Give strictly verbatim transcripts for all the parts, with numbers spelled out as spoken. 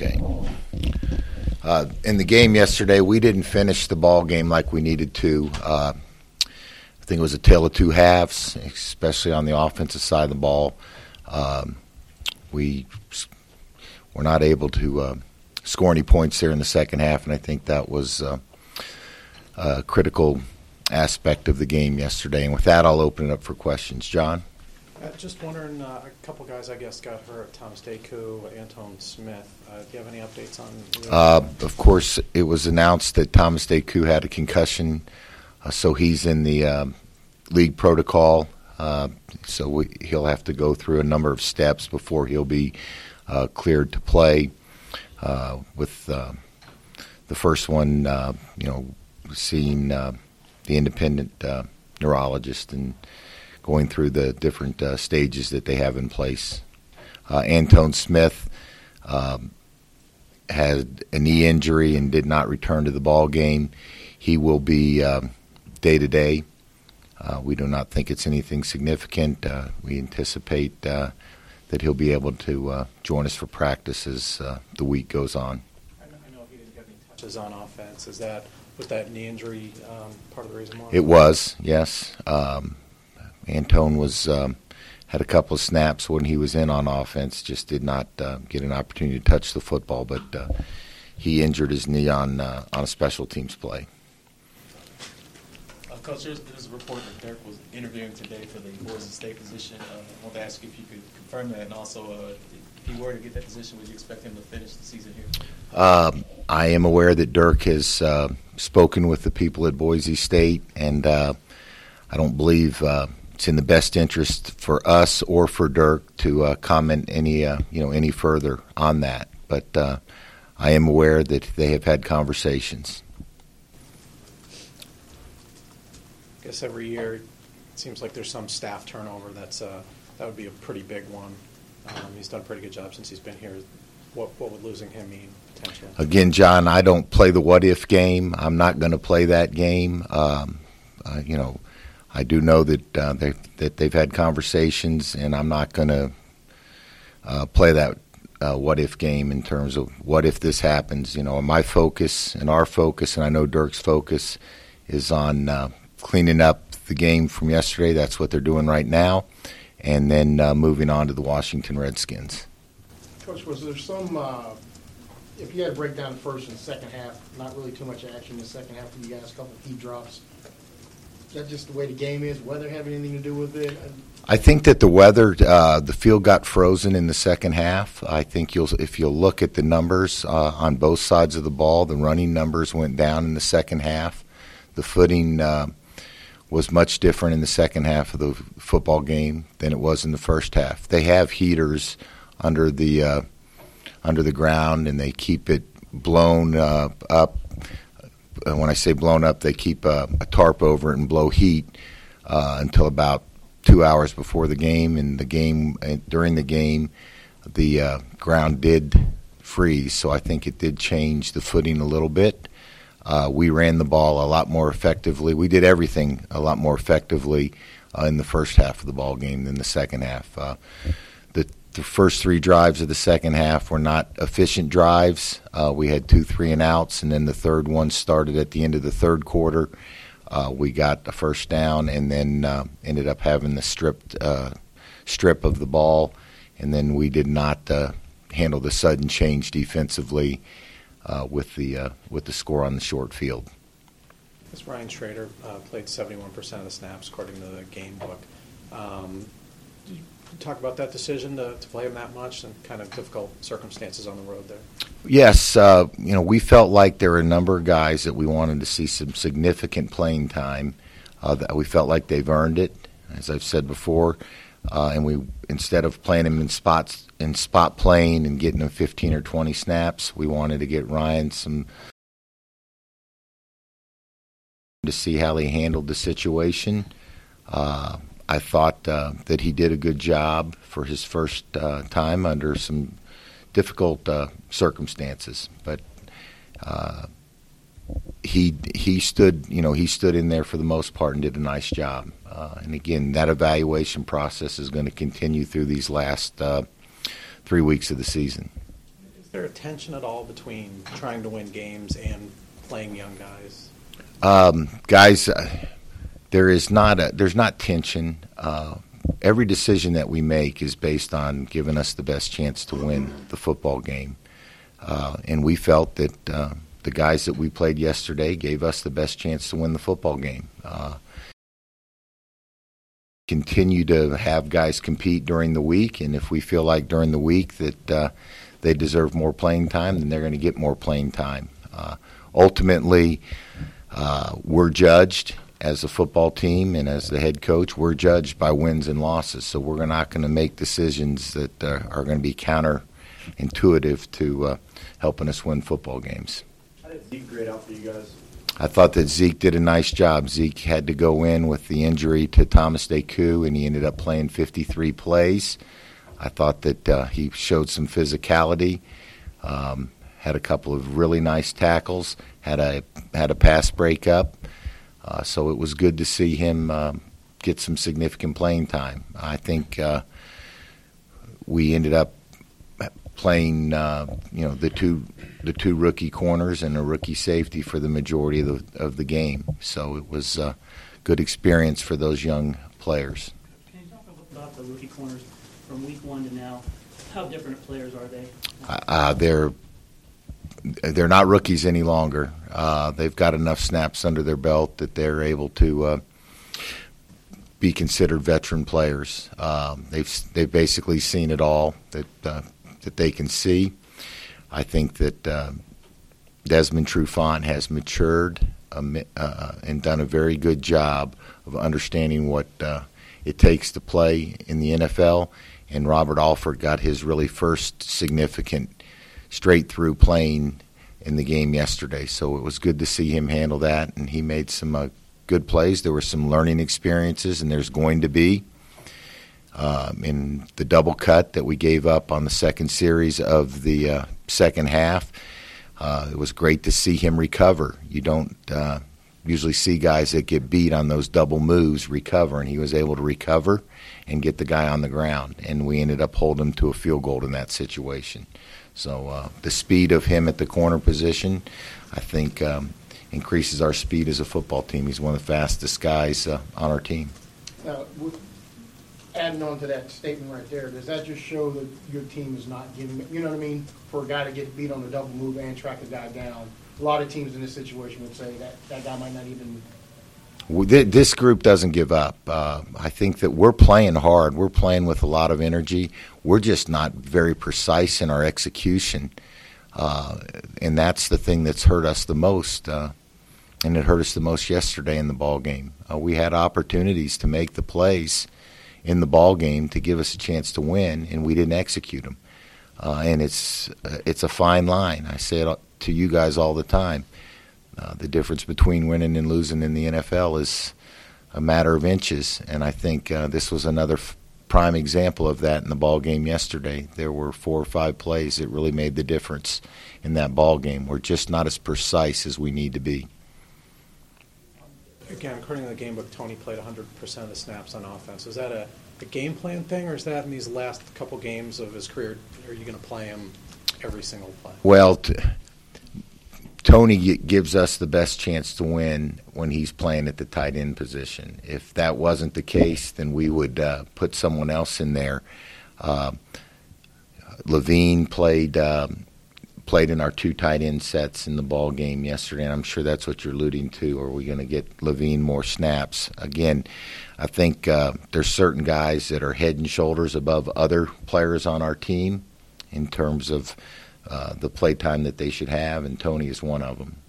Okay. Uh, in the game yesterday, we didn't finish the ball game like we needed to. Uh, I think it was a tale of two halves, especially on the offensive side of the ball. Um, we were not able to uh, score any points there in the second half, and I think that was uh, a critical aspect of the game yesterday. And with that, I'll open it up for questions. John? Uh, just wondering, uh, a couple guys, I guess, got hurt. Thomas Deku, Antone Smith. Uh, do you have any updates on uh, Of course, it was announced that Thomas Deku had a concussion, uh, so he's in the uh, league protocol. Uh, so we, he'll have to go through a number of steps before he'll be uh, cleared to play. Uh, with uh, the first one, uh, you know, seeing uh, the independent uh, neurologist and going through the different uh, stages that they have in place. Uh, Antone Smith um, had a knee injury and did not return to the ball game. He will be uh, day-to-day. Uh, we do not think it's anything significant. Uh, we anticipate uh, that he'll be able to uh, join us for practice as uh, the week goes on. I know, I know he didn't get any touches on offense. Is that, was that knee injury um, part of the reason why? It was, yes. Um, Antone was um, had a couple of snaps when he was in on offense, just did not uh, get an opportunity to touch the football, but uh, he injured his knee on uh, on a special teams play. Uh, Coach, there's, there's a report that Dirk was interviewing today for the Boise State position. Uh, I want to ask you if you could confirm that, and also uh, if he were to get that position, would you expect him to finish the season here? Um, I am aware that Dirk has uh, spoken with the people at Boise State, and uh, I don't believe uh, it's in the best interest for us or for Dirk to uh, comment any uh, you know any further on that. But uh, I am aware that they have had conversations. I guess every year it seems like there's some staff turnover. That's uh, that would be a pretty big one. Um, he's done a pretty good job since he's been here. What what would losing him mean potentially? Again, John, I don't play the what if game. I'm not going to play that game. Um, uh, you know. I do know that uh, they that they've had conversations, and I'm not going to uh, play that uh, what if game in terms of what if this happens. You know, my focus and our focus, and I know Dirk's focus, is on uh, cleaning up the game from yesterday. That's what they're doing right now, and then uh, moving on to the Washington Redskins. Coach, was there some? Uh, if you had to break down the first and second half, not really too much action in the second half for you guys. A couple of key drops. Is that just the way the game is? Weather have anything to do with it? I think that the weather, uh, the field got frozen in the second half. I think you'll, if you'll look at the numbers uh, on both sides of the ball, the running numbers went down in the second half. The footing uh, was much different in the second half of the football game than it was in the first half. They have heaters under the uh, under the ground, and they keep it blown uh, up. When I say blown up, they keep a, a tarp over it and blow heat uh, until about two hours before the game. And the game, during the game, the uh, ground did freeze, so I think it did change the footing a little bit. Uh, we ran the ball a lot more effectively. We did everything a lot more effectively uh, in the first half of the ball game than the second half. Uh, the The first three drives of the second half were not efficient drives. Uh, we had two three and outs, and then the third one started at the end of the third quarter. Uh, we got a first down, and then uh, ended up having the stripped uh, strip of the ball, and then we did not uh, handle the sudden change defensively uh, with the uh, with the score on the short field. This Ryan Schrader uh, played seventy-one percent of the snaps according to the game book. Um, Talk about that decision to, to play him that much and kind of difficult circumstances on the road there. Yes, uh, you know, we felt like there were a number of guys that we wanted to see some significant playing time. Uh, that we felt like they've earned it, as I've said before, uh, and we instead of playing him in spots in spot playing and getting him fifteen or twenty snaps, we wanted to get Ryan some to see how he handled the situation. Uh, I thought uh, that he did a good job for his first uh, time under some difficult uh, circumstances, but uh, he he stood you know he stood in there for the most part and did a nice job. Uh, and again, that evaluation process is going to continue through these last uh, three weeks of the season. Is there a tension at all between trying to win games and playing young guys? Um, guys, uh, there is not a, there's not tension. Uh, every decision that we make is based on giving us the best chance to win the football game. Uh, and we felt that uh, the guys that we played yesterday gave us the best chance to win the football game. Uh, continue to have guys compete during the week, and if we feel like during the week that uh, they deserve more playing time, then they're going to get more playing time. Uh, ultimately, uh, we're judged as a football team and as the head coach, we're judged by wins and losses, so we're not going to make decisions that uh, are going to be counterintuitive to uh, helping us win football games. How did Zeke grade out for you guys? I thought that Zeke did a nice job. Zeke had to go in with the injury to Thomas Deku, and he ended up playing fifty-three plays. I thought that uh, he showed some physicality, um, had a couple of really nice tackles, had a had a pass breakup. Uh, so it was good to see him uh, get some significant playing time. I think uh, we ended up playing, uh, you know, the two the two rookie corners and a rookie safety for the majority of the of the game. So it was a good experience for those young players. Can you talk about the rookie corners from week one to now? How different players are they? Uh, they're they're not rookies any longer. Uh, they've got enough snaps under their belt that they're able to uh, be considered veteran players. Um, they've they've basically seen it all that uh, that they can see. I think that uh, Desmond Trufant has matured um, uh, and done a very good job of understanding what uh, it takes to play in the N F L. And Robert Alford got his really first significant straight-through playing in the game yesterday. So it was good to see him handle that, and he made some uh, good plays. There were some learning experiences, and there's going to be. Um, in the double cut that we gave up on the second series of the uh, second half, uh, it was great to see him recover. You don't uh, usually see guys that get beat on those double moves recover, and he was able to recover and get the guy on the ground, and we ended up holding him to a field goal in that situation. So uh, the speed of him at the corner position, I think, um, increases our speed as a football team. He's one of the fastest guys uh, on our team. Now, with- adding on to that statement right there, does that just show that your team is not giving, you know what I mean, for a guy to get beat on a double move and track a guy down? A lot of teams in this situation would say that that guy might not even. This group doesn't give up. Uh, I think that we're playing hard. We're playing with a lot of energy. We're just not very precise in our execution, uh, and that's the thing that's hurt us the most. Uh, and it hurt us the most yesterday in the ball game. Uh, we had opportunities to make the plays in the ball game to give us a chance to win, and we didn't execute them. Uh, and it's uh, it's a fine line. I say it to you guys all the time. Uh, the difference between winning and losing in the N F L is a matter of inches, and I think uh, this was another f- prime example of that in the ball game yesterday. There were four or five plays that really made the difference in that ball game. We're just not as precise as we need to be. Again, according to the game book, Tony played one hundred percent of the snaps on offense. Is that a, a game plan thing, or is that in these last couple games of his career, are you going to play him every single play? Well, t- Tony g- gives us the best chance to win when he's playing at the tight end position. If that wasn't the case, then we would uh, put someone else in there. Uh, Levine played um, played in our two tight end sets in the ball game yesterday, and I'm sure that's what you're alluding to. Are we going to get Levine more snaps? Again, I think uh, there's certain guys that are head and shoulders above other players on our team in terms of uh, the play time that they should have, and Tony is one of them.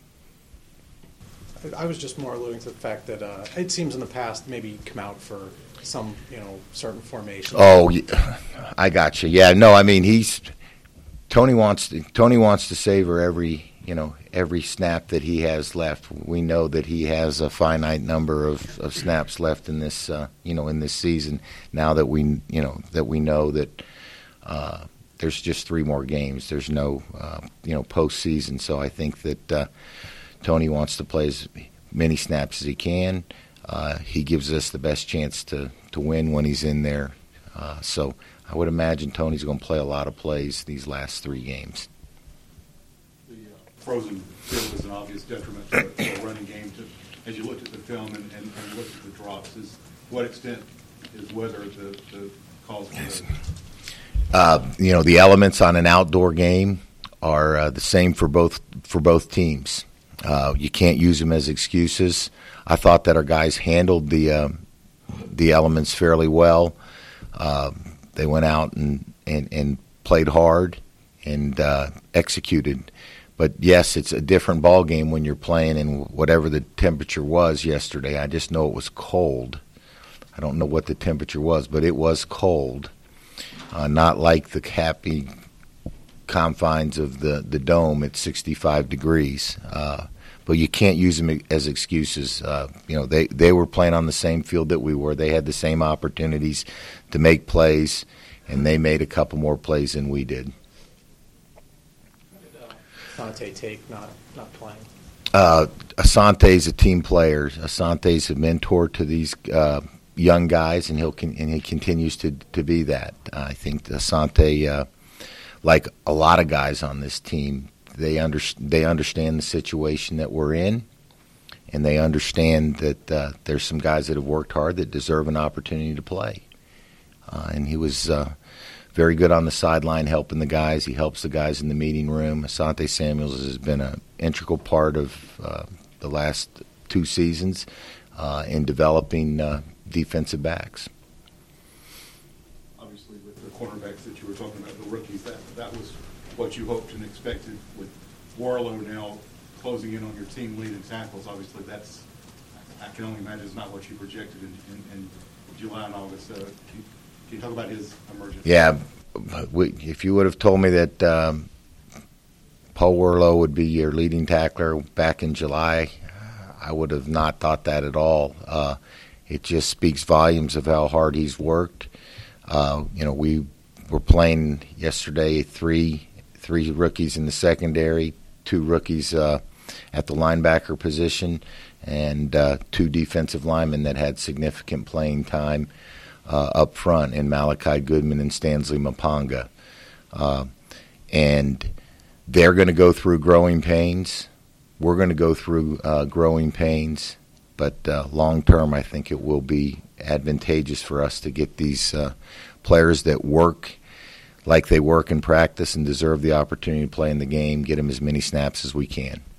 I was just more alluding to the fact that uh, it seems in the past maybe come out for some, you know, certain formation. Oh, I got you. Yeah, no, I mean he's Tony wants to, Tony wants to savor every you know every snap that he has left. We know that he has a finite number of, of snaps left in this uh, you know in this season. Now that we you know that we know that uh, there's just three more games. There's no uh, you know postseason. So I think that uh, Tony wants to play as many snaps as he can. Uh, he gives us the best chance to, to win when he's in there. Uh, so I would imagine Tony's going to play a lot of plays these last three games. The uh, frozen field is an obvious detriment to to a running game. To, as you looked at the film and, and, and looked at the drops, is what extent is weather the, the cause for that? Uh, you know, the elements on an outdoor game are uh, the same for both for both teams. Uh, you can't use them as excuses. I thought that our guys handled the uh, the elements fairly well. Uh, they went out and, and, and played hard and uh, executed. But yes, it's a different ball game when you're playing in whatever the temperature was yesterday. I just know it was cold. I don't know what the temperature was, but it was cold. Uh, not like the happy confines of the, the dome at sixty-five degrees. Uh, but you can't use them as excuses. Uh, you know, they, they were playing on the same field that we were. They had the same opportunities to make plays, and they made a couple more plays than we did. Dante take not not playing. Uh, Asante's a team player. Asante's a mentor to these uh, young guys, and he'll con- and he continues to to be that. I think Asante, uh, like a lot of guys on this team, they under- they understand the situation that we're in, and they understand that uh, there's some guys that have worked hard that deserve an opportunity to play. Uh, and he was uh, very good on the sideline helping the guys. He helps the guys in the meeting room. Asante Samuels has been an integral part of uh, the last two seasons uh, in developing uh, defensive backs. Obviously, with the cornerbacks that you were talking about, the rookies, that that was what you hoped and expected. With Warlow now closing in on your team lead in tackles, obviously that's, I can only imagine, is not what you projected in, in, in July and August. Uh, can, can you talk about his emergence? Yeah, we, if you would have told me that um, Paul Warlow would be your leading tackler back in July, I would have not thought that at all. Uh, it just speaks volumes of how hard he's worked. Uh, you know, we were playing yesterday three three rookies in the secondary, two rookies uh, at the linebacker position, and uh, two defensive linemen that had significant playing time uh, up front in Malachi Goodman and Stanley Mapanga. Uh, and they're going to go through growing pains. We're going to go through uh, growing pains. But uh, long term, I think it will be advantageous for us to get these uh, players that work like they work in practice and deserve the opportunity to play in the game, get them as many snaps as we can.